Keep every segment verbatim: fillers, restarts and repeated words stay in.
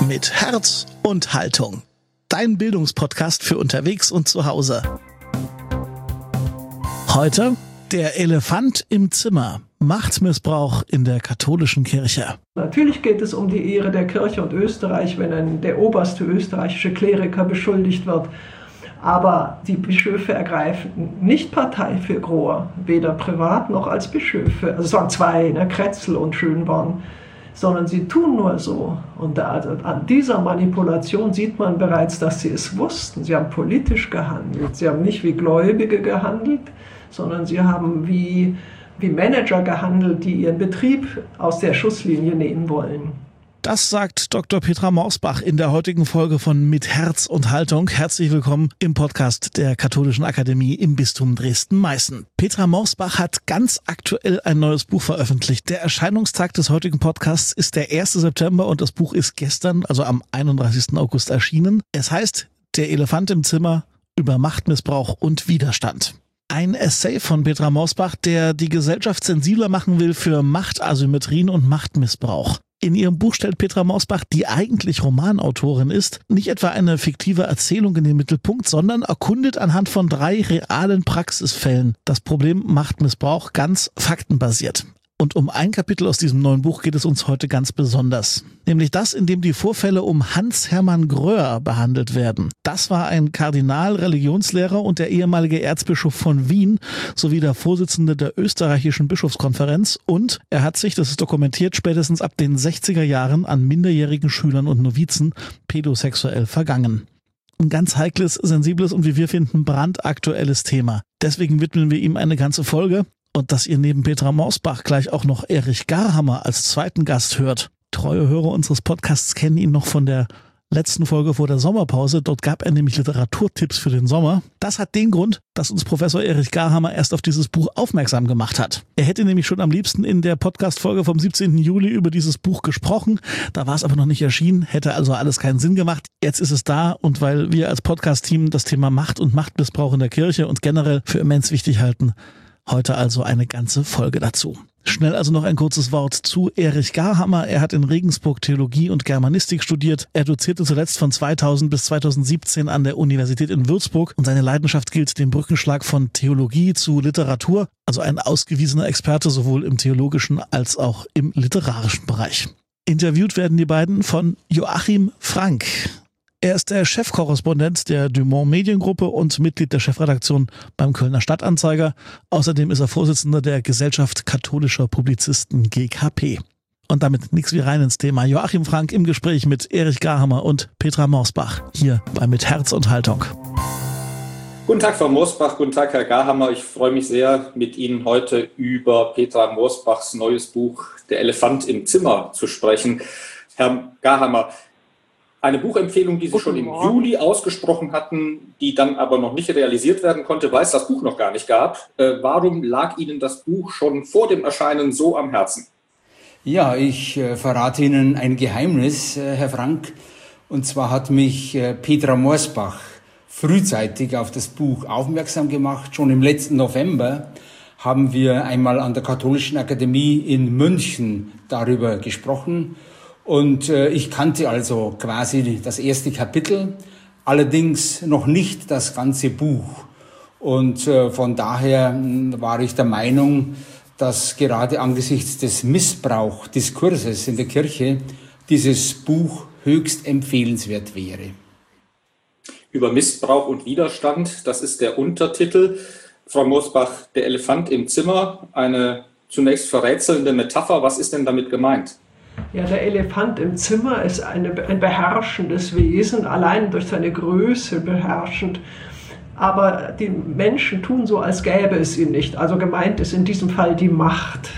Mit Herz und Haltung. Dein Bildungspodcast für unterwegs und zu Hause. Heute der Elefant im Zimmer. Machtmissbrauch in der katholischen Kirche. Natürlich geht es um die Ehre der Kirche und Österreich, wenn ein, der oberste österreichische Kleriker beschuldigt wird. Aber die Bischöfe ergreifen nicht Partei für Grohr, weder privat noch als Bischöfe. Also es waren zwei, ne, Kretzel und Schönborn, sondern sie tun nur so. Und da, also an dieser Manipulation sieht man bereits, dass sie es wussten. Sie haben politisch gehandelt. Sie haben nicht wie Gläubige gehandelt, sondern sie haben wie, wie Manager gehandelt, die ihren Betrieb aus der Schusslinie nehmen wollen. Das sagt Doktor Petra Morsbach in der heutigen Folge von Mit Herz und Haltung. Herzlich willkommen im Podcast der Katholischen Akademie im Bistum Dresden-Meißen. Petra Morsbach hat ganz aktuell ein neues Buch veröffentlicht. Der Erscheinungstag des heutigen Podcasts ist der erste September und das Buch ist gestern, also am einunddreißigsten August erschienen. Es heißt Der Elefant im Zimmer über Machtmissbrauch und Widerstand. Ein Essay von Petra Morsbach, der die Gesellschaft sensibler machen will für Machtasymmetrien und Machtmissbrauch. In ihrem Buch stellt Petra Morsbach, die eigentlich Romanautorin ist, nicht etwa eine fiktive Erzählung in den Mittelpunkt, sondern erkundet anhand von drei realen Praxisfällen das Problem Machtmissbrauch ganz faktenbasiert. Und um ein Kapitel aus diesem neuen Buch geht es uns heute ganz besonders. Nämlich das, in dem die Vorfälle um Hans-Hermann Gröhr behandelt werden. Das war ein Kardinal, Religionslehrer und der ehemalige Erzbischof von Wien sowie der Vorsitzende der österreichischen Bischofskonferenz. Und er hat sich, das ist dokumentiert, spätestens ab den sechziger Jahren an minderjährigen Schülern und Novizen pädosexuell vergangen. Ein ganz heikles, sensibles und wie wir finden brandaktuelles Thema. Deswegen widmen wir ihm eine ganze Folge. Und dass ihr neben Petra Morsbach gleich auch noch Erich Garhammer als zweiten Gast hört. Treue Hörer unseres Podcasts kennen ihn noch von der letzten Folge vor der Sommerpause. Dort gab er nämlich Literaturtipps für den Sommer. Das hat den Grund, dass uns Professor Erich Garhammer erst auf dieses Buch aufmerksam gemacht hat. Er hätte nämlich schon am liebsten in der Podcast-Folge vom siebzehnten Juli über dieses Buch gesprochen. Da war es aber noch nicht erschienen, hätte also alles keinen Sinn gemacht. Jetzt ist es da und weil wir als Podcast-Team das Thema Macht und Machtmissbrauch in der Kirche und generell für immens wichtig halten, heute also eine ganze Folge dazu. Schnell also noch ein kurzes Wort zu Erich Garhammer. Er hat in Regensburg Theologie und Germanistik studiert. Er dozierte zuletzt von zweitausend bis zweitausendsiebzehn an der Universität in Würzburg und seine Leidenschaft gilt dem Brückenschlag von Theologie zu Literatur, also ein ausgewiesener Experte sowohl im theologischen als auch im literarischen Bereich. Interviewt werden die beiden von Joachim Frank. Er ist der Chefkorrespondent der Dumont Mediengruppe und Mitglied der Chefredaktion beim Kölner Stadtanzeiger. Außerdem ist er Vorsitzender der Gesellschaft katholischer Publizisten G K P. Und damit nix wie rein ins Thema. Joachim Frank im Gespräch mit Erich Garhammer und Petra Morsbach hier bei Mit Herz und Haltung. Guten Tag, Frau Morsbach, guten Tag, Herr Garhammer. Ich freue mich sehr, mit Ihnen heute über Petra Morsbachs neues Buch Der Elefant im Zimmer zu sprechen. Herr Garhammer, eine Buchempfehlung, die Sie schon im Juli ausgesprochen hatten, die dann aber noch nicht realisiert werden konnte, weil es das Buch noch gar nicht gab. Äh, warum lag Ihnen das Buch schon vor dem Erscheinen so am Herzen? Ja, ich äh, verrate Ihnen ein Geheimnis, äh, Herr Frank. Und zwar hat mich äh, Petra Morsbach frühzeitig auf das Buch aufmerksam gemacht. Schon im letzten November haben wir einmal an der Katholischen Akademie in München darüber gesprochen. Und äh, ich kannte also quasi das erste Kapitel, allerdings noch nicht das ganze Buch. Und äh, von daher mh, war ich der Meinung, dass gerade angesichts des Missbrauchdiskurses in der Kirche dieses Buch höchst empfehlenswert wäre. Über Missbrauch und Widerstand, das ist der Untertitel. Frau Morsbach, der Elefant im Zimmer, eine zunächst verrätselnde Metapher. Was ist denn damit gemeint? Ja, der Elefant im Zimmer ist eine, ein beherrschendes Wesen, allein durch seine Größe beherrschend. Aber die Menschen tun so, als gäbe es ihn nicht. Also gemeint ist in diesem Fall die Macht.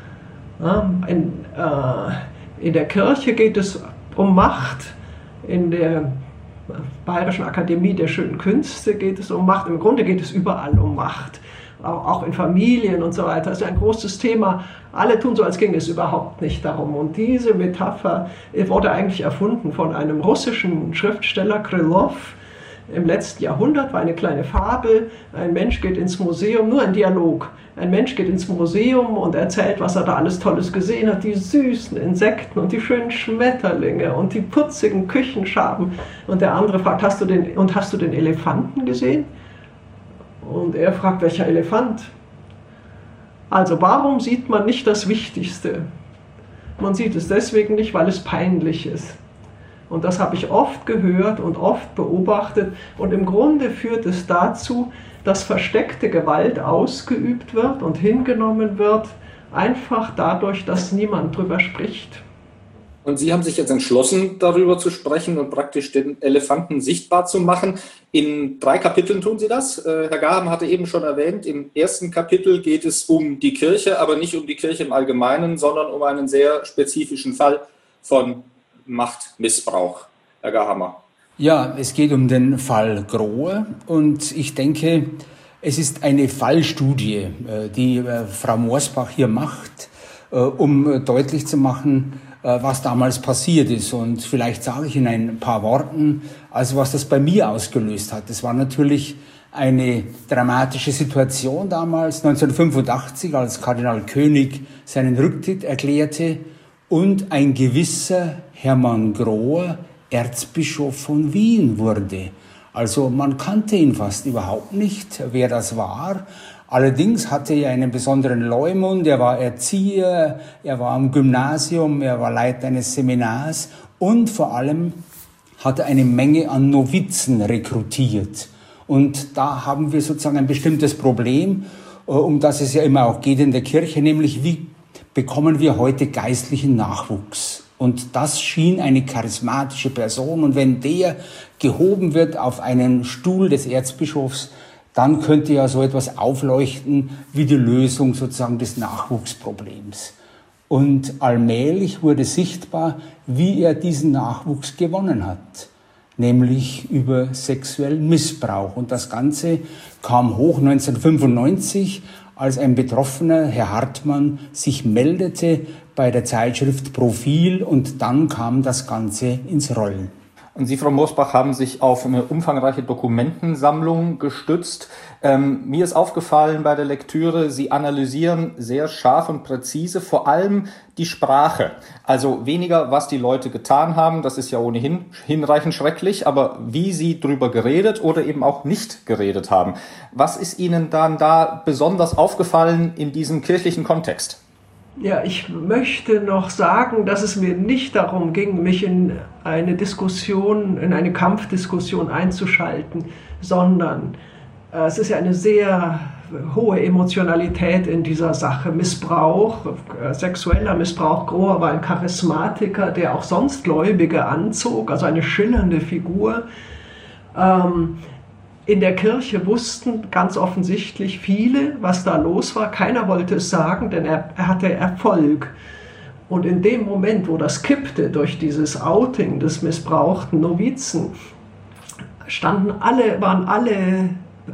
Ja, in, äh, in der Kirche geht es um Macht, in der Bayerischen Akademie der Schönen Künste geht es um Macht. Im Grunde geht es überall um Macht. Auch in Familien und so weiter. Das ist ein großes Thema. Alle tun so, als ginge es überhaupt nicht darum. Und diese Metapher wurde eigentlich erfunden von einem russischen Schriftsteller, Krylov, im letzten Jahrhundert war eine kleine Fabel, ein Mensch geht ins Museum, nur ein Dialog. Ein Mensch geht ins Museum und erzählt, was er da alles Tolles gesehen hat, die süßen Insekten und die schönen Schmetterlinge und die putzigen Küchenschaben. Und der andere fragt, hast du den, und hast du den Elefanten gesehen? Und er fragt, welcher Elefant? Also warum sieht man nicht das Wichtigste? Man sieht es deswegen nicht, weil es peinlich ist. Und das habe ich oft gehört und oft beobachtet. Und im Grunde führt es dazu, dass versteckte Gewalt ausgeübt wird und hingenommen wird, einfach dadurch, dass niemand drüber spricht. Und Sie haben sich jetzt entschlossen, darüber zu sprechen und praktisch den Elefanten sichtbar zu machen. In drei Kapiteln tun Sie das. Herr Gahamer hatte eben schon erwähnt, im ersten Kapitel geht es um die Kirche, aber nicht um die Kirche im Allgemeinen, sondern um einen sehr spezifischen Fall von Machtmissbrauch. Herr Gahamer. Ja, es geht um den Fall Grohe und ich denke, es ist eine Fallstudie, die Frau Morsbach hier macht, um deutlich zu machen, was damals passiert ist. Und vielleicht sage ich in ein paar Worten, also was das bei mir ausgelöst hat. Das war natürlich eine dramatische Situation damals, neunzehnhundertfünfundachtzig, als Kardinal König seinen Rücktritt erklärte und ein gewisser Hermann Grohe Erzbischof von Wien wurde. Also man kannte ihn fast überhaupt nicht, wer das war. Allerdings hatte er einen besonderen Leumund, er war Erzieher, er war am Gymnasium, er war Leiter eines Seminars und vor allem hat er eine Menge an Novizen rekrutiert. Und da haben wir sozusagen ein bestimmtes Problem, um das es ja immer auch geht in der Kirche, nämlich wie bekommen wir heute geistlichen Nachwuchs? Und das schien eine charismatische Person. Und wenn der gehoben wird auf einen Stuhl des Erzbischofs, dann könnte ja so etwas aufleuchten wie die Lösung sozusagen des Nachwuchsproblems. Und allmählich wurde sichtbar, wie er diesen Nachwuchs gewonnen hat, nämlich über sexuellen Missbrauch. Und das Ganze kam hoch neunzehnhundertfünfundneunzig, als ein Betroffener, Herr Hartmann, sich meldete bei der Zeitschrift Profil und dann kam das Ganze ins Rollen. Und Sie, Frau Morsbach, haben sich auf eine umfangreiche Dokumentensammlung gestützt. Ähm, mir ist aufgefallen bei der Lektüre, Sie analysieren sehr scharf und präzise vor allem die Sprache. Also weniger, was die Leute getan haben, das ist ja ohnehin hinreichend schrecklich, aber wie sie drüber geredet oder eben auch nicht geredet haben. Was ist Ihnen dann da besonders aufgefallen in diesem kirchlichen Kontext? Ja, ich möchte noch sagen, dass es mir nicht darum ging, mich in eine Diskussion, in eine Kampfdiskussion einzuschalten, sondern äh, es ist ja eine sehr hohe Emotionalität in dieser Sache. Missbrauch, äh, sexueller Missbrauch. Grohe war ein Charismatiker, der auch sonst Gläubige anzog, also eine schillernde Figur. Ähm, In der Kirche wussten ganz offensichtlich viele, was da los war. Keiner wollte es sagen, denn er, er hatte Erfolg. Und in dem Moment, wo das kippte durch dieses Outing des missbrauchten Novizen, standen alle, waren alle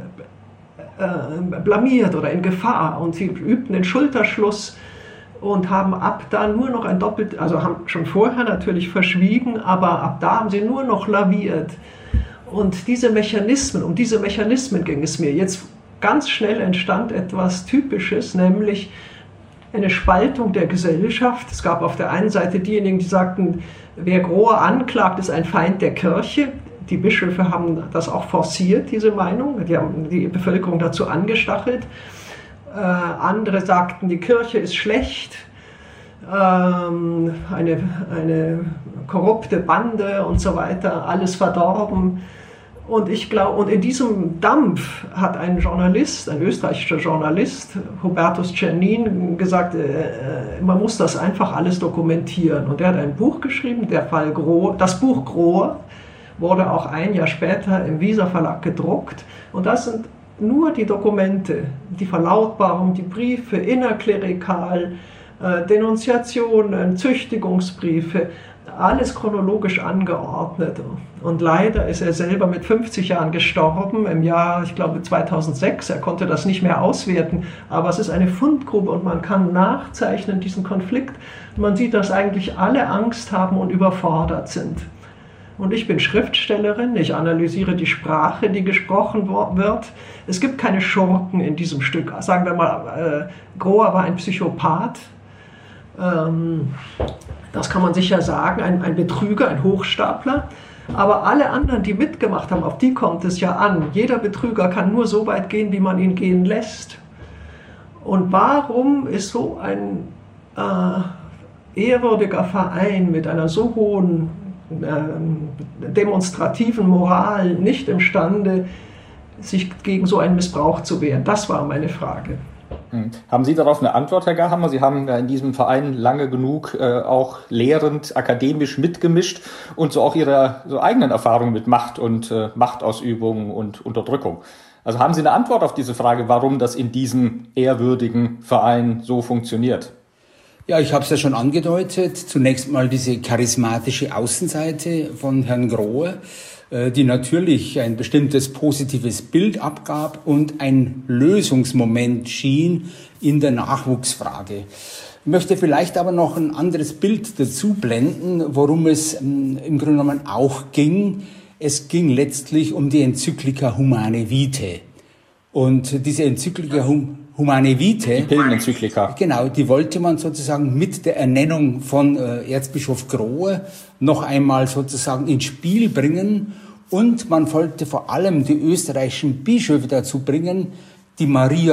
äh, blamiert oder in Gefahr. Und sie übten den Schulterschluss und haben ab da nur noch ein doppelt, also haben schon vorher natürlich verschwiegen, aber ab da haben sie nur noch laviert. Und diese Mechanismen, um diese Mechanismen ging es mir. Jetzt ganz schnell entstand etwas Typisches, nämlich eine Spaltung der Gesellschaft. Es gab auf der einen Seite diejenigen, die sagten, wer Grohe anklagt, ist ein Feind der Kirche. Die Bischöfe haben das auch forciert, diese Meinung. Die haben die Bevölkerung dazu angestachelt. Äh, andere sagten, die Kirche ist schlecht. Ähm, eine, eine korrupte Bande und so weiter, alles verdorben. Und ich glaube, und in diesem Dampf hat ein Journalist, ein österreichischer Journalist, Hubertus Czernin, gesagt, äh, man muss das einfach alles dokumentieren. Und er hat ein Buch geschrieben, der Fall Grohe, das Buch Grohe, wurde auch ein Jahr später im Visa Verlag gedruckt. Und das sind nur die Dokumente, die Verlautbarung, die Briefe, innerklerikal, äh, Denunziationen, Züchtigungsbriefe, alles chronologisch angeordnet. Und leider ist er selber mit fünfzig Jahren gestorben, im Jahr, ich glaube, zweitausendsechs. Er konnte das nicht mehr auswerten, aber es ist eine Fundgrube und man kann nachzeichnen diesen Konflikt. Man sieht, dass eigentlich alle Angst haben und überfordert sind. und ich bin Schriftstellerin, ich analysiere die Sprache, die gesprochen wird. Es gibt keine Schurken in diesem Stück. Sagen wir mal, äh, Grohr war ein Psychopath, ähm, das kann man sicher sagen, ein, ein Betrüger, ein Hochstapler. Aber alle anderen, die mitgemacht haben, auf die kommt es ja an. Jeder Betrüger kann nur so weit gehen, wie man ihn gehen lässt. Und warum ist so ein äh, ehrwürdiger Verein mit einer so hohen äh, demonstrativen Moral nicht imstande, sich gegen so einen Missbrauch zu wehren? Das war meine Frage. Haben Sie darauf eine Antwort, Herr Gahammer? Sie haben ja in diesem Verein lange genug äh, auch lehrend, akademisch mitgemischt und so auch Ihre so eigenen Erfahrungen mit Macht und äh, Machtausübung und Unterdrückung. Also haben Sie eine Antwort auf diese Frage, warum das in diesem ehrwürdigen Verein so funktioniert? Ja, ich habe es ja schon angedeutet. Zunächst mal diese charismatische Außenseite von Herrn Grohr, die natürlich ein bestimmtes positives Bild abgab und ein Lösungsmoment schien in der Nachwuchsfrage. Ich möchte vielleicht aber noch ein anderes Bild dazu blenden, worum es im Grunde genommen auch ging. Es ging letztlich um die Enzyklika Humane Vitae. Und diese Enzyklika hum, Humane Vitae, die Pillenenzyklika, genau, die wollte man sozusagen mit der Ernennung von äh, Erzbischof Grohr noch einmal sozusagen ins Spiel bringen. Und man wollte vor allem die österreichischen Bischöfe dazu bringen, die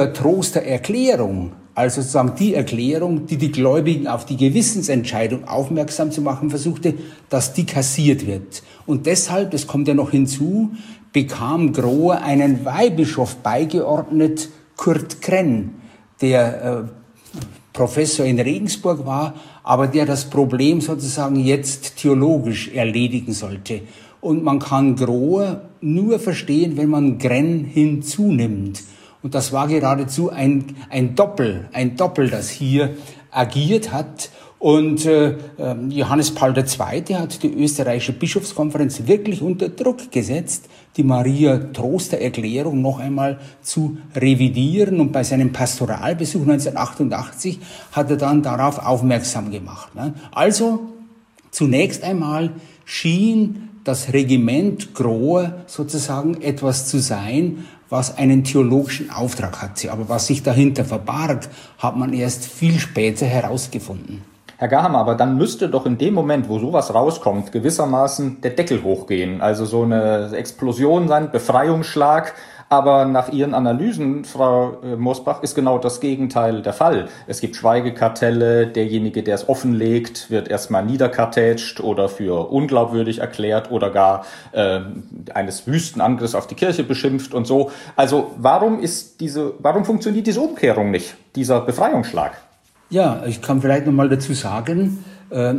Maria-Troster-Erklärung, also sozusagen die Erklärung, die die Gläubigen auf die Gewissensentscheidung aufmerksam zu machen versuchte, dass die kassiert wird. Und deshalb, das kommt ja noch hinzu, bekam Grohr einen Weihbischof beigeordnet, Kurt Krenn, der äh, Professor in Regensburg war, aber der das Problem sozusagen jetzt theologisch erledigen sollte. Und man kann Grohr nur verstehen, wenn man Krenn hinzunimmt. Und das war geradezu ein, ein Doppel, ein Doppel, das hier agiert hat. Und äh, Johannes Paul der Zweite hat die österreichische Bischofskonferenz wirklich unter Druck gesetzt, die Maria-Troster-Erklärung noch einmal zu revidieren. Und bei seinem Pastoralbesuch neunzehnhundertachtundachtzig hat er dann darauf aufmerksam gemacht. Ne? Also zunächst einmal schien das Regiment Grohr sozusagen etwas zu sein, was einen theologischen Auftrag hatte. Aber was sich dahinter verbarg, hat man erst viel später herausgefunden. Herr Gahammer, aber dann müsste doch in dem Moment, wo sowas rauskommt, gewissermaßen der Deckel hochgehen. Also so eine Explosion sein, Befreiungsschlag. Aber nach Ihren Analysen, Frau Mosbach, ist genau das Gegenteil der Fall. Es gibt Schweigekartelle, derjenige, der es offenlegt, wird erstmal niederkartätscht oder für unglaubwürdig erklärt oder gar äh, eines Wüstenangriffs auf die Kirche beschimpft und so. Also warum ist diese, warum funktioniert diese Umkehrung nicht, dieser Befreiungsschlag? Ja, ich kann vielleicht noch mal dazu sagen, äh,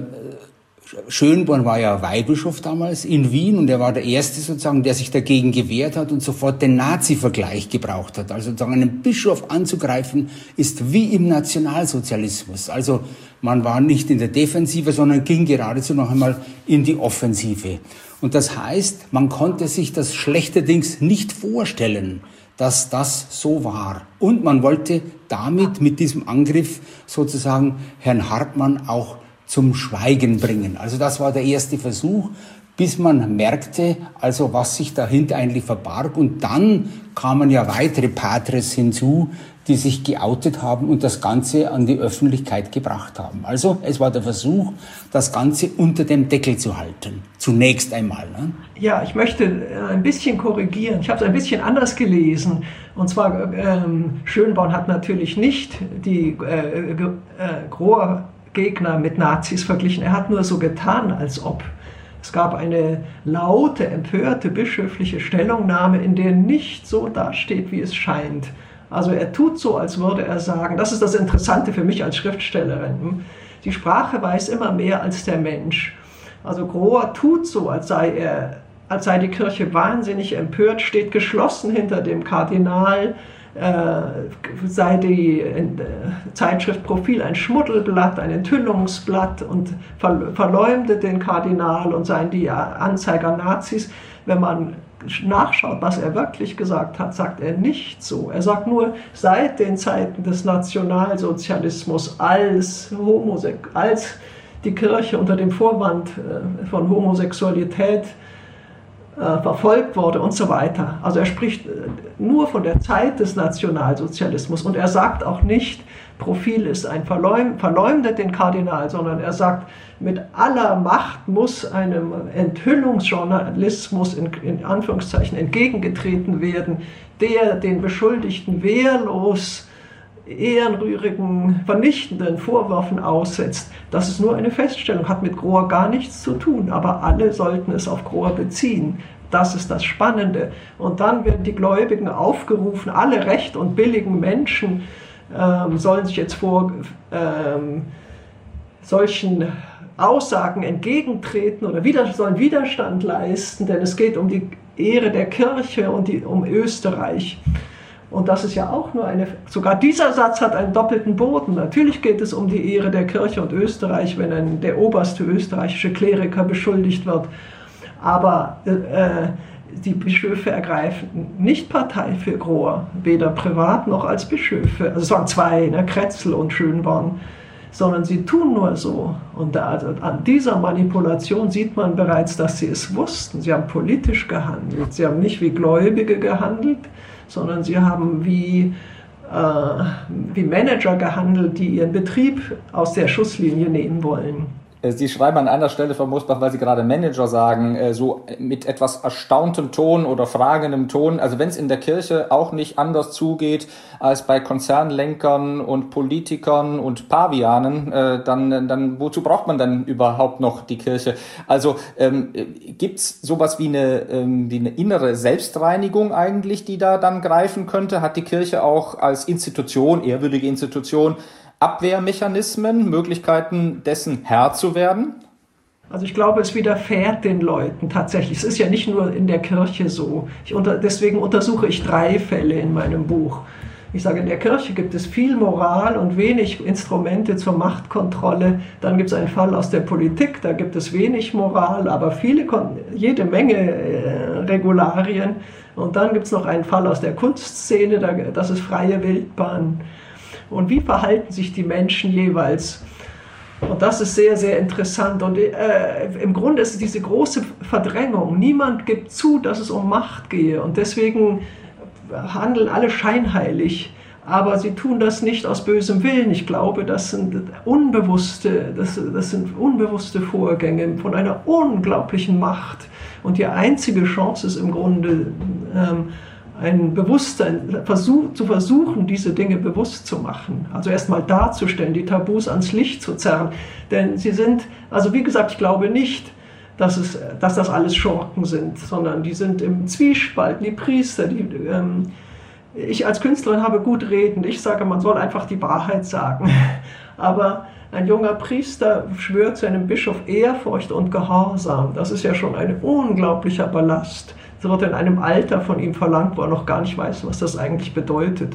Schönborn war ja Weihbischof damals in Wien und er war der Erste sozusagen, der sich dagegen gewehrt hat und sofort den Nazi-Vergleich gebraucht hat. Also sozusagen einen Bischof anzugreifen ist wie im Nationalsozialismus. Also man war nicht in der Defensive, sondern ging geradezu noch einmal in die Offensive. Und das heißt, man konnte sich das schlechterdings nicht vorstellen, dass das so war. Und man wollte damit, mit diesem Angriff sozusagen Herrn Hartmann auch zum Schweigen bringen. Also das war der erste Versuch, bis man merkte, also was sich dahinter eigentlich verbarg. Und dann kamen ja weitere Patres hinzu, die sich geoutet haben und das Ganze an die Öffentlichkeit gebracht haben. Also es war der Versuch, das Ganze unter dem Deckel zu halten. Zunächst einmal. Ne? Ja, ich möchte ein bisschen korrigieren. Ich habe es ein bisschen anders gelesen. Und zwar, ähm, Schönborn hat natürlich nicht die äh, äh, Grohr Gegner mit Nazis verglichen. Er hat nur so getan, als ob. Es gab eine laute, empörte bischöfliche Stellungnahme, in der nicht so dasteht, wie es scheint. Also er tut so, als würde er sagen, das ist das Interessante für mich als Schriftstellerin, die Sprache weiß immer mehr als der Mensch. Also Grohr tut so, als sei er, als sei die Kirche wahnsinnig empört, steht geschlossen hinter dem Kardinal, äh, sei die äh, Zeitschrift Profil ein Schmuddelblatt, ein Enthüllungsblatt und ver verleumdet den Kardinal und seien die Anzeiger Nazis. Wenn man nachschaut, was er wirklich gesagt hat, sagt er nicht so. Er sagt nur, seit den Zeiten des Nationalsozialismus als Homosek als die Kirche unter dem Vorwand äh, von Homosexualität äh, verfolgt wurde und so weiter. Also er spricht äh, nur von der Zeit des Nationalsozialismus und er sagt auch nicht, Profil ist ein Verleum, verleumdet den Kardinal, sondern er sagt, mit aller Macht muss einem Enthüllungsjournalismus in, in Anführungszeichen entgegengetreten werden, der den Beschuldigten wehrlos ehrenrührigen, vernichtenden Vorwürfen aussetzt. Das ist nur eine Feststellung, hat mit Grohr gar nichts zu tun, aber alle sollten es auf Grohr beziehen. Das ist das Spannende. Und dann werden die Gläubigen aufgerufen, alle recht und billigen Menschen ähm, sollen sich jetzt vor ähm, solchen Aussagen entgegentreten oder wieder, sollen Widerstand leisten, denn es geht um die Ehre der Kirche und die, um Österreich. Und das ist ja auch nur eine, sogar dieser Satz hat einen doppelten Boden. Natürlich geht es um die Ehre der Kirche und Österreich, wenn ein, der oberste österreichische Kleriker beschuldigt wird. Aber äh, die Bischöfe ergreifen nicht Partei für Grohr, weder privat noch als Bischöfe. Also es waren zwei, ne, Kretzel und Schönborn, sondern sie tun nur so. Und da, also an dieser Manipulation sieht man bereits, dass sie es wussten. Sie haben politisch gehandelt. Sie haben nicht wie Gläubige gehandelt, sondern sie haben wie, äh, wie Manager gehandelt, die ihren Betrieb aus der Schusslinie nehmen wollen. Sie schreiben an einer Stelle, Frau Mosbach, weil Sie gerade Manager sagen, so mit etwas erstauntem Ton oder fragendem Ton. Also wenn es in der Kirche auch nicht anders zugeht als bei Konzernlenkern und Politikern und Pavianen, dann, dann wozu braucht man dann überhaupt noch die Kirche? Also ähm, gibt's sowas wie eine, ähm, wie eine innere Selbstreinigung eigentlich, die da dann greifen könnte? Hat die Kirche auch als Institution, ehrwürdige Institution, Abwehrmechanismen, Möglichkeiten, dessen Herr zu werden? Also ich glaube, es widerfährt den Leuten tatsächlich. Es ist ja nicht nur in der Kirche so. Ich unter, deswegen untersuche ich drei Fälle in meinem Buch. Ich sage, in der Kirche gibt es viel Moral und wenig Instrumente zur Machtkontrolle. Dann gibt es einen Fall aus der Politik, da gibt es wenig Moral, aber viele, jede Menge äh, Regularien. Und dann gibt es noch einen Fall aus der Kunstszene, da, das ist freie Wildbahn. Und wie verhalten sich die Menschen jeweils? Und das ist sehr, sehr interessant. Und äh, im Grunde ist es diese große Verdrängung. Niemand gibt zu, dass es um Macht gehe. Und deswegen handeln alle scheinheilig. Aber sie tun das nicht aus bösem Willen. Ich glaube, das sind unbewusste, das, das sind unbewusste Vorgänge von einer unglaublichen Macht. Und die einzige Chance ist im Grunde, ähm, ein Bewusstsein, Versuch, zu versuchen, diese Dinge bewusst zu machen. Also erstmal darzustellen, die Tabus ans Licht zu zerren. Denn sie sind, also wie gesagt, ich glaube nicht, dass, es, dass das alles Schurken sind, sondern die sind im Zwiespalt, die Priester. Die, ähm, ich als Künstlerin habe gut reden. Ich sage, man soll einfach die Wahrheit sagen. Aber ein junger Priester schwört seinem Bischof Ehrfurcht und Gehorsam. Das ist ja schon ein unglaublicher Ballast. Es wird in einem Alter von ihm verlangt, wo er noch gar nicht weiß, was das eigentlich bedeutet.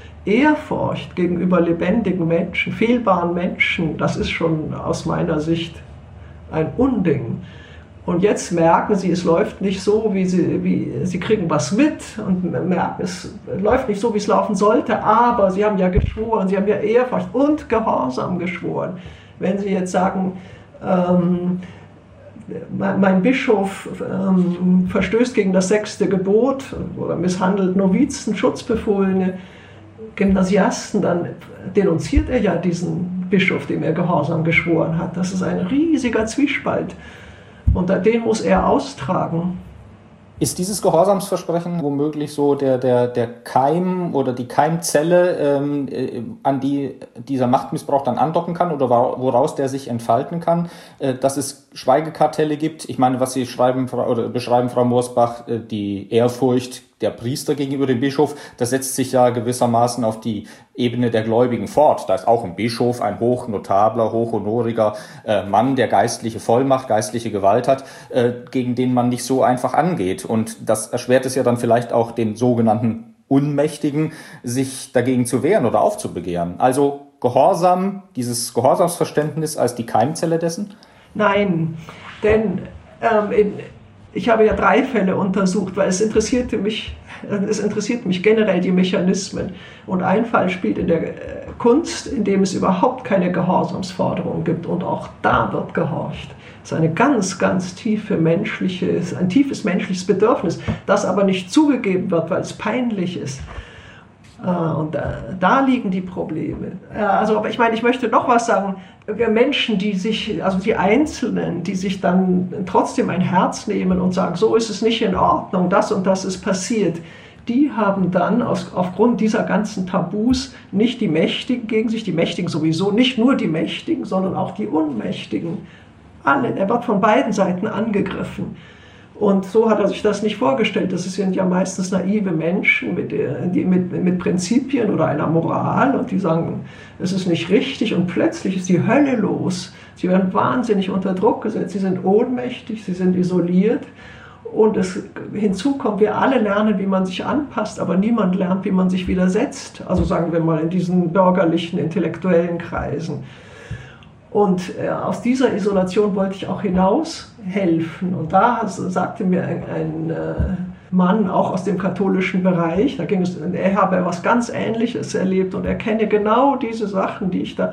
Ehrfurcht gegenüber lebendigen Menschen, fehlbaren Menschen, das ist schon aus meiner Sicht ein Unding. Und jetzt merken sie, es läuft nicht so, wie sie, wie, sie kriegen was mit und merken, es läuft nicht so, wie es laufen sollte, aber sie haben ja geschworen, sie haben ja Ehrfurcht und Gehorsam geschworen. Wenn sie jetzt sagen, ähm, mein Bischof ähm, verstößt gegen das sechste Gebot oder misshandelt Novizen, Schutzbefohlene, Gymnasiasten, dann denunziert er ja diesen Bischof, dem er Gehorsam geschworen hat. Das ist ein riesiger Zwiespalt und den muss er austragen. Ist dieses Gehorsamsversprechen womöglich so der, der, der Keim oder die Keimzelle, ähm, an die dieser Machtmissbrauch dann andocken kann oder woraus der sich entfalten kann, äh, dass es Schweigekartelle gibt? Ich meine, was Sie schreiben oder beschreiben, Frau Mosbach, äh, die Ehrfurcht der Priester gegenüber dem Bischof, das setzt sich ja gewissermaßen auf die Ebene der Gläubigen fort. Da ist auch ein Bischof, ein hochnotabler, hochhonoriger äh, Mann, der geistliche Vollmacht, geistliche Gewalt hat, äh, gegen den man nicht so einfach angeht. Und das erschwert es ja dann vielleicht auch den sogenannten Unmächtigen, sich dagegen zu wehren oder aufzubegehren. Also Gehorsam, dieses Gehorsamsverständnis als die Keimzelle dessen? Nein, denn ähm, in Ich habe ja drei Fälle untersucht, weil es interessierte mich, es interessiert mich generell die Mechanismen. Und ein Fall spielt in der Kunst, in dem es überhaupt keine Gehorsamsforderung gibt. Und auch da wird gehorcht. Das ist eine ganz, ganz tiefe menschliche, ein tiefes menschliches Bedürfnis, das aber nicht zugegeben wird, weil es peinlich ist. Und da, da liegen die Probleme. Also, aber ich meine, ich möchte noch was sagen. Menschen, die sich, also die Einzelnen, die sich dann trotzdem ein Herz nehmen und sagen, so ist es nicht in Ordnung, das und das ist passiert, die haben dann aus, aufgrund dieser ganzen Tabus nicht die Mächtigen gegen sich, die Mächtigen sowieso, nicht nur die Mächtigen, sondern auch die Unmächtigen. Alle, er wird von beiden Seiten angegriffen. Und so hat er sich das nicht vorgestellt. Das sind ja meistens naive Menschen mit, die, mit, mit Prinzipien oder einer Moral und die sagen, es ist nicht richtig und plötzlich ist die Hölle los. Sie werden wahnsinnig unter Druck gesetzt, sie sind ohnmächtig, sie sind isoliert und es, hinzu kommt, wir alle lernen, wie man sich anpasst, aber niemand lernt, wie man sich widersetzt. Also sagen wir mal in diesen bürgerlichen, intellektuellen Kreisen. Und äh, aus dieser Isolation wollte ich auch hinaus helfen. Und da sagte mir ein, ein äh, Mann, auch aus dem katholischen Bereich, da ging es, er habe etwas ganz Ähnliches erlebt und er kenne genau diese Sachen, die ich da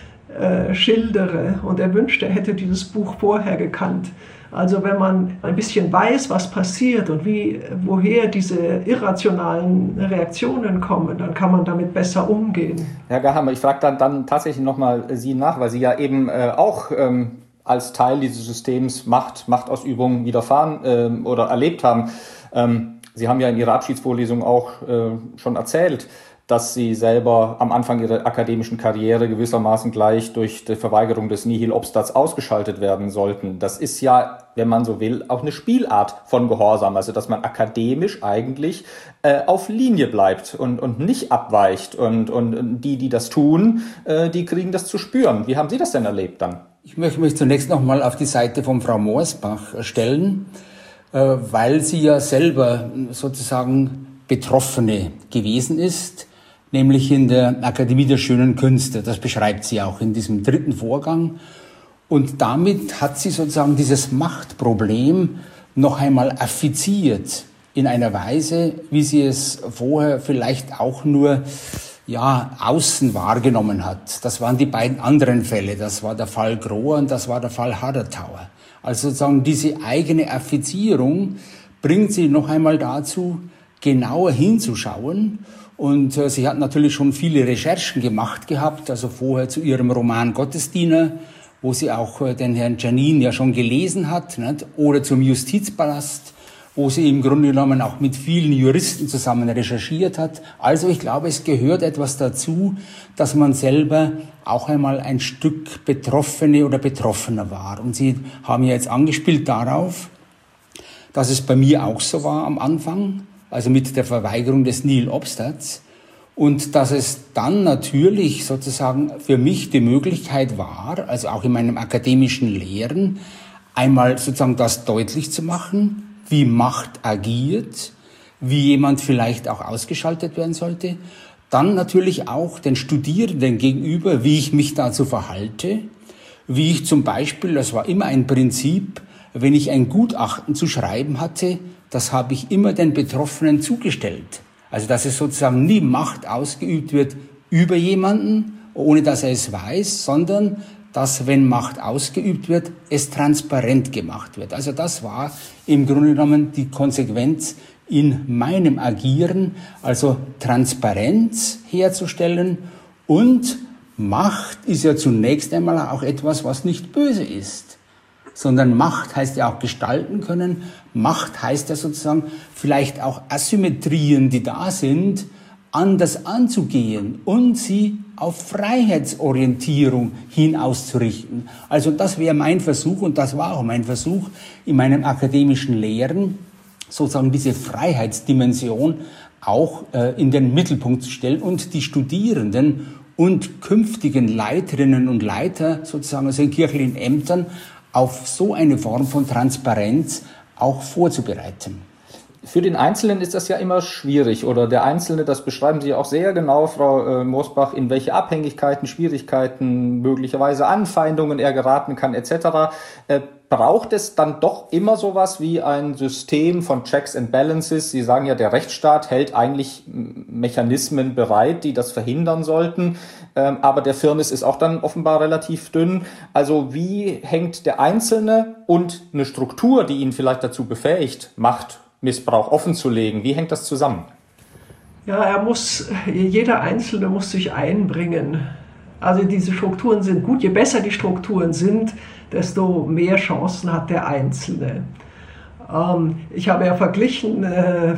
äh, schildere. Und er wünschte, er hätte dieses Buch vorher gekannt. Also wenn man ein bisschen weiß, was passiert und wie, woher diese irrationalen Reaktionen kommen, dann kann man damit besser umgehen. Herr Gahammer, ich frage dann, dann tatsächlich nochmal Sie nach, weil Sie ja eben äh, auch ähm, als Teil dieses Systems Macht, Machtausübung widerfahren ähm, oder erlebt haben. Ähm, Sie haben ja in Ihrer Abschiedsvorlesung auch äh, schon erzählt, dass Sie selber am Anfang Ihrer akademischen Karriere gewissermaßen gleich durch die Verweigerung des Nihil Obstats ausgeschaltet werden sollten. Das ist ja, wenn man so will, auch eine Spielart von Gehorsam, also dass man akademisch eigentlich äh, auf Linie bleibt und, und nicht abweicht. Und, und die, die das tun, äh, die kriegen das zu spüren. Wie haben Sie das denn erlebt dann? Ich möchte mich zunächst nochmal auf die Seite von Frau Morsbach stellen, äh, weil sie ja selber sozusagen Betroffene gewesen ist, nämlich in der Akademie der Schönen Künste. Das beschreibt sie auch in diesem dritten Vorgang. Und damit hat sie sozusagen dieses Machtproblem noch einmal affiziert in einer Weise, wie sie es vorher vielleicht auch nur ja, außen wahrgenommen hat. Das waren die beiden anderen Fälle. Das war der Fall Grohr und das war der Fall Haderthauer. Also sozusagen diese eigene Affizierung bringt sie noch einmal dazu, genauer hinzuschauen. Und äh, sie hat natürlich schon viele Recherchen gemacht gehabt, also vorher zu ihrem Roman Gottesdiener, wo sie auch äh, den Herrn Janin ja schon gelesen hat, nicht? Oder zum Justizpalast, wo sie im Grunde genommen auch mit vielen Juristen zusammen recherchiert hat. Also ich glaube, es gehört etwas dazu, dass man selber auch einmal ein Stück Betroffene oder Betroffener war. Und Sie haben ja jetzt angespielt darauf, dass es bei mir auch so war am Anfang, also mit der Verweigerung des Nihil Obstats. Und dass es dann natürlich sozusagen für mich die Möglichkeit war, also auch in meinem akademischen Lehren, einmal sozusagen das deutlich zu machen, wie Macht agiert, wie jemand vielleicht auch ausgeschaltet werden sollte. Dann natürlich auch den Studierenden gegenüber, wie ich mich dazu verhalte, wie ich zum Beispiel, das war immer ein Prinzip, wenn ich ein Gutachten zu schreiben hatte, das habe ich immer den Betroffenen zugestellt. Also dass es sozusagen nie Macht ausgeübt wird über jemanden, ohne dass er es weiß, sondern dass, wenn Macht ausgeübt wird, es transparent gemacht wird. Also das war im Grunde genommen die Konsequenz in meinem Agieren, also Transparenz herzustellen. Und Macht ist ja zunächst einmal auch etwas, was nicht böse ist, sondern Macht heißt ja auch gestalten können. Macht heißt ja sozusagen vielleicht auch Asymmetrien, die da sind, anders anzugehen und sie auf Freiheitsorientierung hin auszurichten. Also das wäre mein Versuch und das war auch mein Versuch in meinem akademischen Lehren, sozusagen diese Freiheitsdimension auch äh, in den Mittelpunkt zu stellen und die Studierenden und künftigen Leiterinnen und Leiter sozusagen also in kirchlichen Ämtern auf so eine Form von Transparenz auch vorzubereiten. Für den Einzelnen ist das ja immer schwierig, oder der Einzelne, das beschreiben Sie auch sehr genau, Frau äh, Mosbach, in welche Abhängigkeiten, Schwierigkeiten, möglicherweise Anfeindungen er geraten kann et cetera. Äh, braucht es dann doch immer sowas wie ein System von Checks and Balances? Sie sagen ja, der Rechtsstaat hält eigentlich Mechanismen bereit, die das verhindern sollten, ähm, aber der Firnis ist auch dann offenbar relativ dünn. Also wie hängt der Einzelne und eine Struktur, die ihn vielleicht dazu befähigt, macht, Missbrauch offenzulegen, wie hängt das zusammen? Ja, er muss, jeder Einzelne muss sich einbringen. Also diese Strukturen sind gut. Je besser die Strukturen sind, desto mehr Chancen hat der Einzelne. Ähm, ich habe ja verglichen, äh,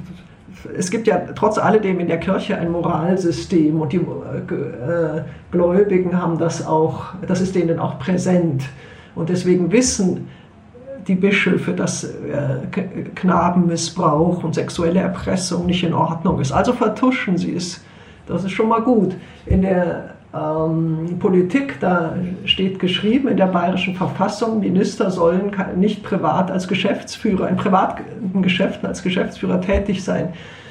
es gibt ja trotz alledem in der Kirche ein Moralsystem und die äh, Gläubigen haben das auch, das ist denen auch präsent. Und deswegen wissen die Bischöfe, dass äh, Knabenmissbrauch und sexuelle Erpressung nicht in Ordnung ist. Also vertuschen sie es. Das ist schon mal gut. In der ähm, Politik, da steht geschrieben in der bayerischen Verfassung, Minister sollen nicht privat als Geschäftsführer, in privaten Geschäften als Geschäftsführer tätig sein.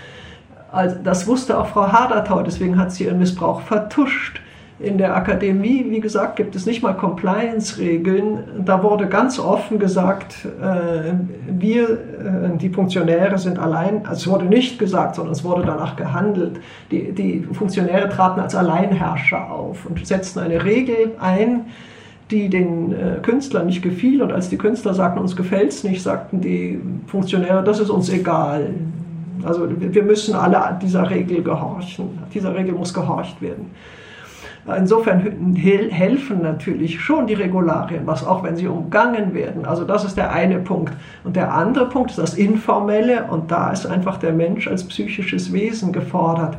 Also das wusste auch Frau Haderthau, deswegen hat sie ihren Missbrauch vertuscht. In der Akademie, wie gesagt, gibt es nicht mal Compliance-Regeln. Da wurde ganz offen gesagt, äh, wir, äh, die Funktionäre sind allein, also es wurde nicht gesagt, sondern es wurde danach gehandelt. Die, die Funktionäre traten als Alleinherrscher auf und setzten eine Regel ein, die den äh, Künstlern nicht gefiel. Und als die Künstler sagten, uns gefällt es nicht, sagten die Funktionäre, das ist uns egal. Also wir müssen alle dieser Regel gehorchen. Dieser Regel muss gehorcht werden. Insofern helfen natürlich schon die Regularien, was auch wenn sie umgangen werden. Also das ist der eine Punkt. Und der andere Punkt ist das Informelle, und da ist einfach der Mensch als psychisches Wesen gefordert.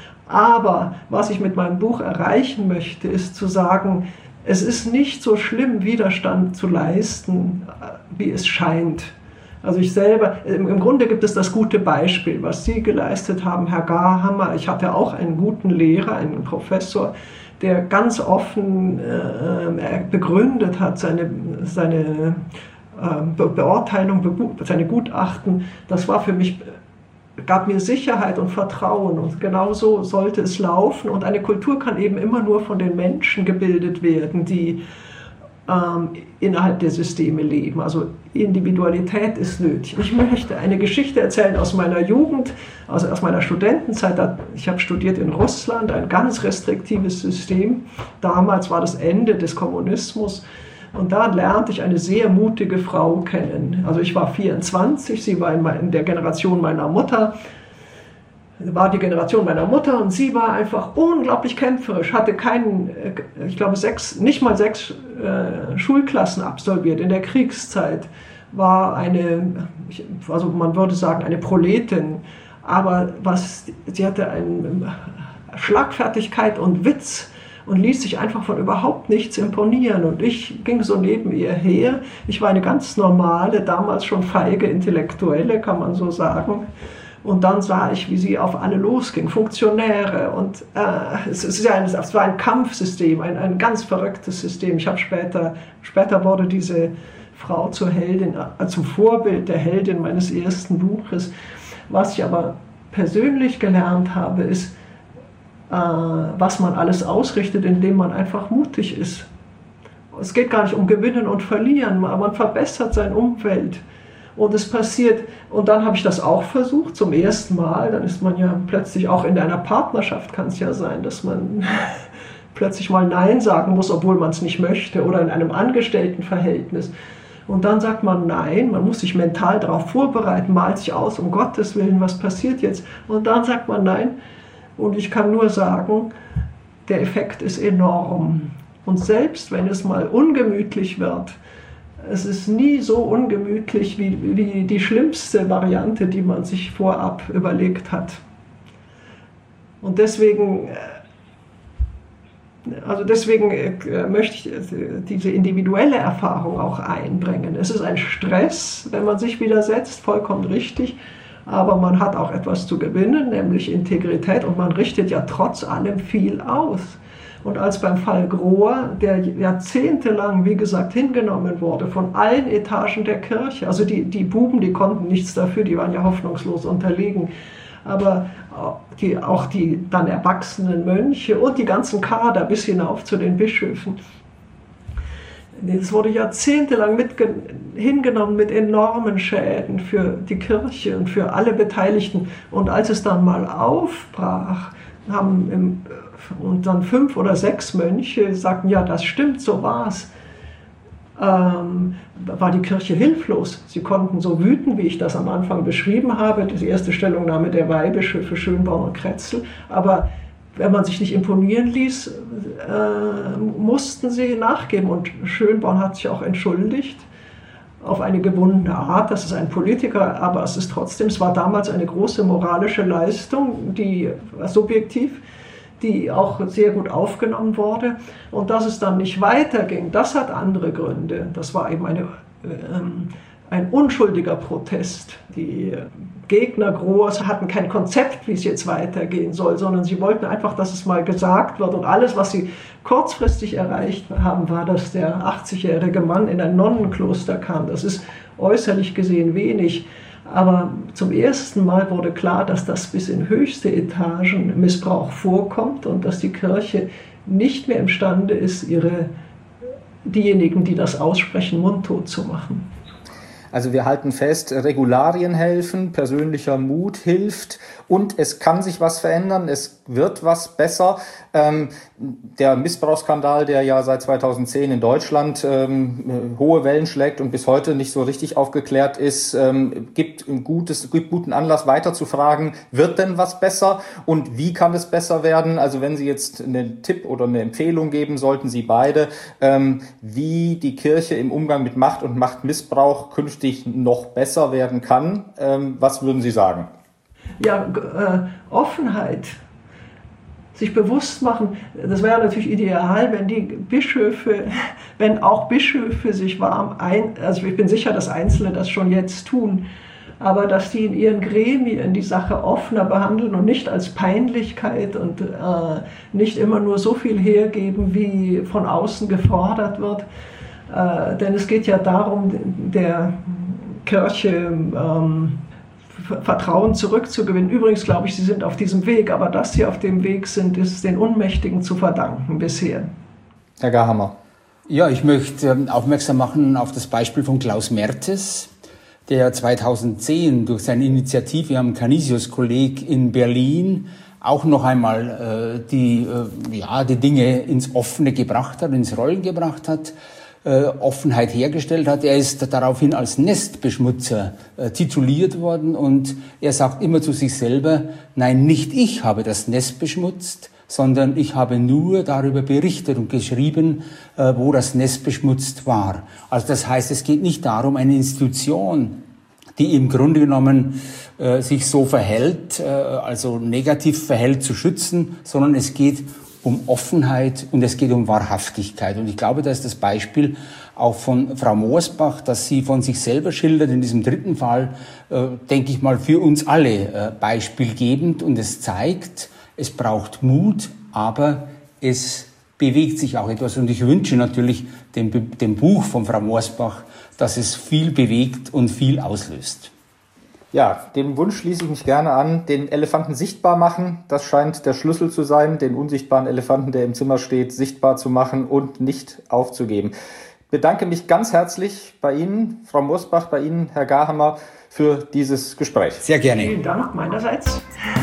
Aber was ich mit meinem Buch erreichen möchte, ist zu sagen, es ist nicht so schlimm, Widerstand zu leisten, wie es scheint. Also ich selber, im Grunde gibt es das gute Beispiel, was Sie geleistet haben, Herr Garhammer. Ich hatte auch einen guten Lehrer, einen Professor, der ganz offen äh, begründet hat, seine, seine äh, Beurteilung, be seine Gutachten. Das war für mich, gab mir Sicherheit und Vertrauen, und genau so sollte es laufen. Und eine Kultur kann eben immer nur von den Menschen gebildet werden, die ähm, innerhalb der Systeme leben. Also Individualität ist nötig. Ich möchte eine Geschichte erzählen aus meiner Jugend, also aus meiner Studentenzeit. Ich habe studiert in Russland, ein ganz restriktives System. Damals war das Ende des Kommunismus. Und da lernte ich eine sehr mutige Frau kennen. Also ich war vierundzwanzig, sie war in der Generation meiner Mutter. War die Generation meiner Mutter, und sie war einfach unglaublich kämpferisch, hatte keinen, ich glaube, sechs, nicht mal sechs äh, Schulklassen absolviert. In der Kriegszeit war eine, also man würde sagen, eine Proletin, aber was, sie hatte eine Schlagfertigkeit und Witz und ließ sich einfach von überhaupt nichts imponieren. Und ich ging so neben ihr her. Ich war eine ganz normale, damals schon feige Intellektuelle, kann man so sagen. Und dann sah ich, wie sie auf alle losging, Funktionäre. Und äh, es, ist ja ein, es war ein Kampfsystem, ein, ein ganz verrücktes System. Ich habe später, später wurde diese Frau zur Heldin, äh, zum Vorbild der Heldin meines ersten Buches. Was ich aber persönlich gelernt habe, ist, äh, was man alles ausrichtet, indem man einfach mutig ist. Es geht gar nicht um Gewinnen und Verlieren, man verbessert sein Umfeld. Und es passiert, und dann habe ich das auch versucht, zum ersten Mal, dann ist man ja plötzlich auch in einer Partnerschaft, kann es ja sein, dass man plötzlich mal Nein sagen muss, obwohl man es nicht möchte, oder in einem Angestelltenverhältnis. Und dann sagt man Nein, man muss sich mental darauf vorbereiten, malt sich aus, um Gottes Willen, was passiert jetzt? Und dann sagt man Nein, und ich kann nur sagen, der Effekt ist enorm. Und selbst wenn es mal ungemütlich wird, es ist nie so ungemütlich wie, wie die schlimmste Variante, die man sich vorab überlegt hat. Und deswegen, also deswegen möchte ich diese individuelle Erfahrung auch einbringen. Es ist ein Stress, wenn man sich widersetzt, vollkommen richtig, aber man hat auch etwas zu gewinnen, nämlich Integrität, und man richtet ja trotz allem viel aus. Und als beim Fall Grohr, der jahrzehntelang, wie gesagt, hingenommen wurde von allen Etagen der Kirche, also die, die Buben, die konnten nichts dafür, die waren ja hoffnungslos unterlegen, aber die, auch die dann erwachsenen Mönche und die ganzen Kader bis hinauf zu den Bischöfen, das wurde jahrzehntelang mit, hingenommen mit enormen Schäden für die Kirche und für alle Beteiligten. Und als es dann mal aufbrach, haben im, und dann fünf oder sechs Mönche sagten, ja, das stimmt, so war's, ähm, war die Kirche hilflos. Sie konnten so wüten, wie ich das am Anfang beschrieben habe, die erste Stellungnahme der Weihbischöfe Schönborn und Kretzel, aber wenn man sich nicht imponieren ließ, äh, mussten sie nachgeben. Und Schönborn hat sich auch entschuldigt, auf eine gewundene Art. Das ist ein Politiker, aber es ist trotzdem, es war damals eine große moralische Leistung, die subjektiv, die auch sehr gut aufgenommen wurde. Und dass es dann nicht weiterging, das hat andere Gründe. Das war eben eine, ähm, ein unschuldiger Protest. Die Gegner Grohrs hatten kein Konzept, wie es jetzt weitergehen soll, sondern sie wollten einfach, dass es mal gesagt wird. Und alles, was sie kurzfristig erreicht haben, war, dass der achtzigjährige Mann in ein Nonnenkloster kam. Das ist äußerlich gesehen wenig. Aber zum ersten Mal wurde klar, dass das bis in höchste Etagen Missbrauch vorkommt und dass die Kirche nicht mehr imstande ist, ihre, diejenigen, die das aussprechen, mundtot zu machen. Also wir halten fest, Regularien helfen, persönlicher Mut hilft und es kann sich was verändern, es wird was besser. Ähm, der Missbrauchsskandal, der ja seit zweitausendzehn in Deutschland ähm, hohe Wellen schlägt und bis heute nicht so richtig aufgeklärt ist, ähm, gibt ein gutes, gibt guten Anlass weiter zu fragen, wird denn was besser und wie kann es besser werden? Also wenn Sie jetzt einen Tipp oder eine Empfehlung geben sollten, Sie beide, ähm, wie die Kirche im Umgang mit Macht und Machtmissbrauch künftig noch besser werden kann, ähm, was würden Sie sagen? Ja, äh, Offenheit, sich bewusst machen, das wäre natürlich ideal, wenn die Bischöfe, wenn auch Bischöfe sich warm ein, also ich bin sicher, dass Einzelne das schon jetzt tun, aber dass die in ihren Gremien die Sache offener behandeln und nicht als Peinlichkeit und äh, nicht immer nur so viel hergeben, wie von außen gefordert wird. Äh, denn es geht ja darum, der Kirche ähm, Vertrauen zurückzugewinnen. Übrigens glaube ich, sie sind auf diesem Weg, aber dass sie auf dem Weg sind, ist den Unmächtigen zu verdanken bisher. Herr Gahammer. Ja, ich möchte aufmerksam machen auf das Beispiel von Klaus Mertes, der zweitausendzehn durch seine Initiative am Canisius-Kolleg in Berlin auch noch einmal äh, die, äh, ja, die Dinge ins Offene gebracht hat, ins Rollen gebracht hat, äh, Offenheit hergestellt hat. Er ist daraufhin als Nestbeschmutzer äh, tituliert worden und er sagt immer zu sich selber, nein, nicht ich habe das Nest beschmutzt, sondern ich habe nur darüber berichtet und geschrieben, äh, wo das Nest beschmutzt war. Also das heißt, es geht nicht darum, eine Institution, die im Grunde genommen äh, sich so verhält, äh, also negativ verhält, zu schützen, sondern es geht um Offenheit und es geht um Wahrhaftigkeit. Und ich glaube, da ist das Beispiel auch von Frau Moosbach, dass sie von sich selber schildert, in diesem dritten Fall, äh, denke ich mal, für uns alle äh, beispielgebend. Und es zeigt, es braucht Mut, aber es bewegt sich auch etwas. Und ich wünsche natürlich dem, dem Buch von Frau Moosbach, dass es viel bewegt und viel auslöst. Ja, dem Wunsch schließe ich mich gerne an. Den Elefanten sichtbar machen, das scheint der Schlüssel zu sein, den unsichtbaren Elefanten, der im Zimmer steht, sichtbar zu machen und nicht aufzugeben. Ich bedanke mich ganz herzlich bei Ihnen, Frau Moosbach, bei Ihnen, Herr Gahammer, für dieses Gespräch. Sehr gerne. Vielen Dank meinerseits.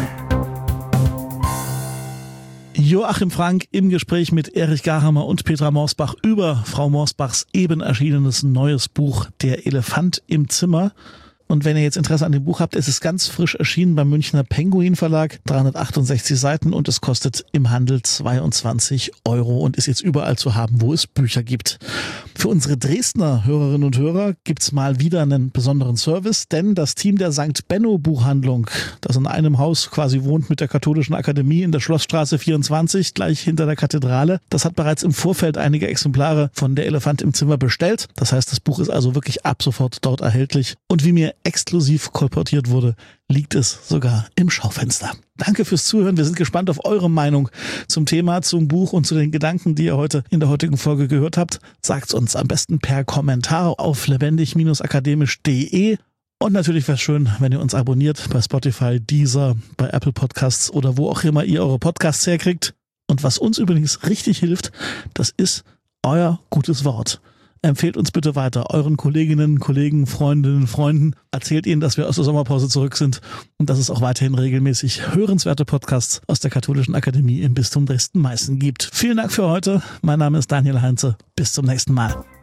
Joachim Frank im Gespräch mit Erich Gahammer und Petra Moosbach über Frau Moosbachs eben erschienenes neues Buch Der Elefant im Zimmer. Und wenn ihr jetzt Interesse an dem Buch habt, es ist ganz frisch erschienen beim Münchner Penguin Verlag, dreihundertachtundsechzig Seiten und es kostet im Handel zweiundzwanzig Euro und ist jetzt überall zu haben, wo es Bücher gibt. Für unsere Dresdner Hörerinnen und Hörer gibt's mal wieder einen besonderen Service, denn das Team der Sankt Benno Buchhandlung, das in einem Haus quasi wohnt mit der Katholischen Akademie in der Schlossstraße vierundzwanzig, gleich hinter der Kathedrale, das hat bereits im Vorfeld einige Exemplare von Der Elefant im Zimmer bestellt. Das heißt, das Buch ist also wirklich ab sofort dort erhältlich. Und wie mir exklusiv kolportiert wurde, liegt es sogar im Schaufenster. Danke fürs Zuhören. Wir sind gespannt auf eure Meinung zum Thema, zum Buch und zu den Gedanken, die ihr heute in der heutigen Folge gehört habt. Sagt's uns am besten per Kommentar auf lebendig akademisch punkt de. Und natürlich wäre es schön, wenn ihr uns abonniert bei Spotify, Deezer, bei Apple Podcasts oder wo auch immer ihr eure Podcasts herkriegt. Und was uns übrigens richtig hilft, das ist euer gutes Wort. Empfehlt uns bitte weiter, euren Kolleginnen, Kollegen, Freundinnen, Freunden. Erzählt ihnen, dass wir aus der Sommerpause zurück sind und dass es auch weiterhin regelmäßig hörenswerte Podcasts aus der Katholischen Akademie im Bistum Dresden-Meißen gibt. Vielen Dank für heute. Mein Name ist Daniel Heinze. Bis zum nächsten Mal.